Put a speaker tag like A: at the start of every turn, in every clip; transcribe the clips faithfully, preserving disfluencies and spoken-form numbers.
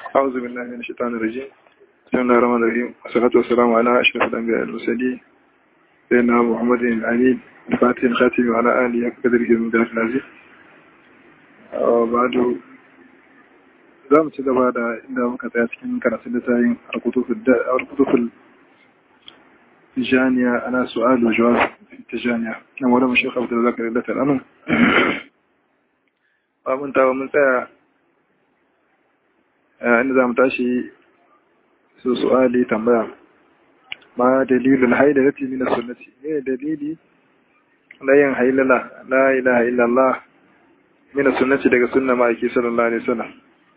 A: أعوذ بالله من الشيطان الرجيم. بسم الله الرحمن الرحيم، والصلاة والسلام على أشرف الأنبياء والمرسلين سيدنا محمد الأمين الفاتح الخاتم وعلى آله وقدره من ذات العزيز. وبعد za mu ci gaba da inda muka tsaya cikin karatun littafin al-kutuful tijaniya ana su'al wa jawab tijaniya na maulana Sheikh Abdul Zakir da Talamun. Ba mun tawo mun tsaya inda za mu tashi su su'ali tambaya ma dalilul haidati min as-sunnati, ne dalili na yin hailala la ilaha illallah min as-sunnati daga sunna ma'aiki sallallahu alaihi wasallam.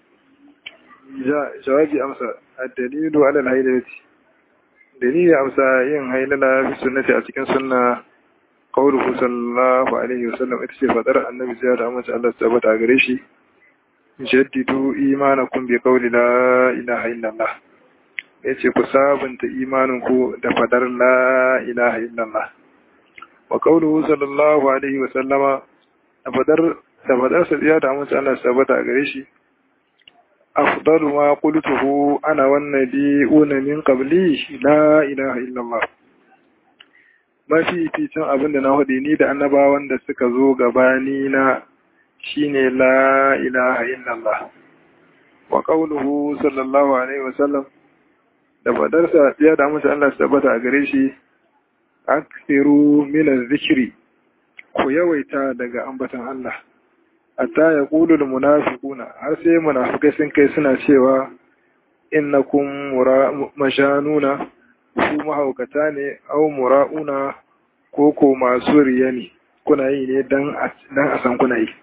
A: jawabi amsa ad-dalilu ala al-haidati, dalili amsa yin hailala bi sunnati a cikin sunna qawluhu sallallahu alaihi wasallam, ita ce fadar annabi sai da amince Allah tabbata gare shi, jaddidu imanakum bi qawli la ilaha illallah, yace ku sabunta imaninku da fadar la ilaha illallah. Wa qawluhu sallallahu alaihi wasallama, fadar da fadar sai da amince Allah tabbata gare shi, أفضل ما قلته أنا والنبيون من قبلي لا إله إلا الله. ما في في تن أبن نهديني ده أنبا وند سكزو غبانينا شيني لا إله إلا الله. وقوله صلى الله عليه وسلم da fadarsa ya damu ta Allah tabbata a gare shi, akthiru min az-zikri, ku yawaita daga ambatan Allah. Hatta ya ƙulu da munafikuna, har sai munafikai sun kai suna cewa innakum mashanuna, ku mahaukata ne, au mura'una, ko ko masu riya ne, kuna yi ne dan a san kuna yi.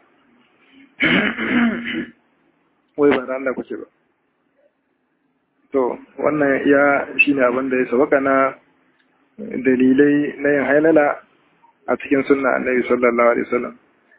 A: Wai ba da Allah kuke ba. To, wannan ya shi ne abin da ya sabaka na dalilai na yin hailala a cikin sunna annabi sallallahu alaihi wasallam.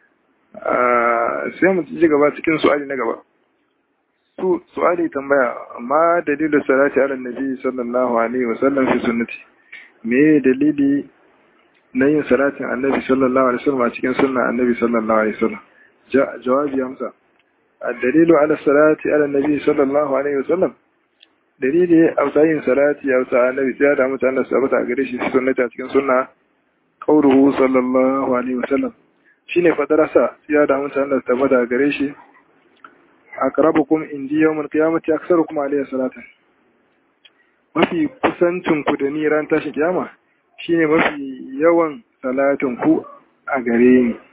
A: Sai mu ci gaba cikin su'ali na gaba. Su su'ali tambaya, amma dalilu salati ala nabi sallallahu alaihi wasallam fi sunnati, me dalili na yin salatin annabi sallallahu alaihi wasallam a cikin sunna annabi sallallahu alaihi wasallam? Jawabi amsa ad-dalilu ala salati ala nabi sallallahu alaihi wasallam, dalili amsa yin salati amsa annabi sai da mutane su abata gare shi sunnati a cikin sunna qawluhu sallallahu alaihi wasallam, shine fadarasa ya da mutane da tabbata gare shi, aqrabukum indi yawmul qiyamati aktsarukum alayhi salatan, mafi kusancin ku da ni ran tashi kiyama shine mafi yawan salatin ku a gare ni.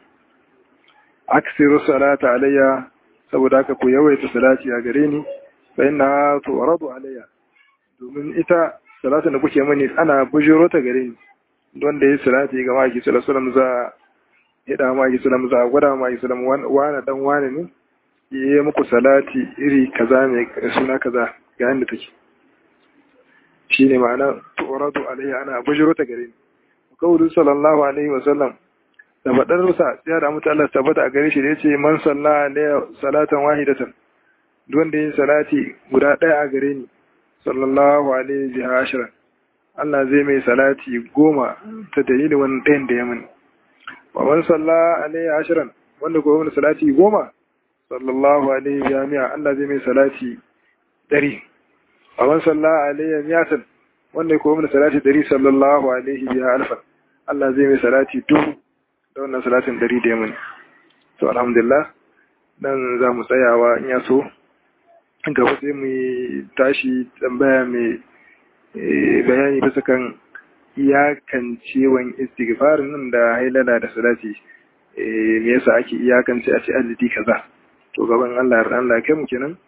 A: Aksiru salata alayya, saboda haka ku yawaita salati a gare ni, fa inna tu'radu alayya, domin ita salatin da kuke mani ana bujiro ta gare ni, don da yi salati ga maki sallallahu alaihi wasallam za ya da ma Islam za a gwada ma Islam wani dan wani ne ya yi muku salati iri kaza mai suna kaza ga yanda take, shi ne ma'ana tu'radu alayya, ana bujiro ta gare ni. Qawlu sallallahu alaihi wa sallam, da fadar sa ya da mutu Allah tabbata a gare shi da yace man salla alayhi salatan wahidatan, duk wanda yin salati guda daya a gare ni sallallahu alaihi wa ashran, Allah zai mai salati goma ta dalilin wannan ɗayan da ya mani. wa man salla alaihi ashran, wanda ko wani salati goma sallallahu alaihi jami'a, Allah zai mai salati dari. wa man salla alaihi miyatan, wanda ko wani salati dari sallallahu alaihi biha alfan, Allah zai mai salati dubu da wannan salatin dari da yamin. To alhamdulillah dan za mu tsayawa in ya so gaba sai mu tashi tambaya mai bayani bisa kan iyakancewan istighfarin nan da hailala da salati, me yasa ake iyakance a ce adadi kaza. To gaban Allah ya Allah kai mu kenan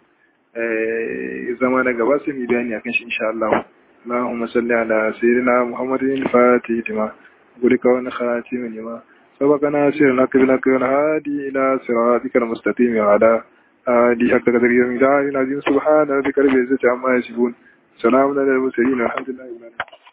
A: zama na gaba sai mu bayani akan shi insha Allah. Allahumma salli ala sayyidina Muhammadin al-Fatih lima gulika wa khatim lima sabaqana sirna qibla kana hadi ila siratikal mustaqim wa ala ali hakka qadri yawmi da'ina subhana rabbika rabbil izzati amma yasifun, salamun alal mursalin, alhamdulillahi rabbil alamin.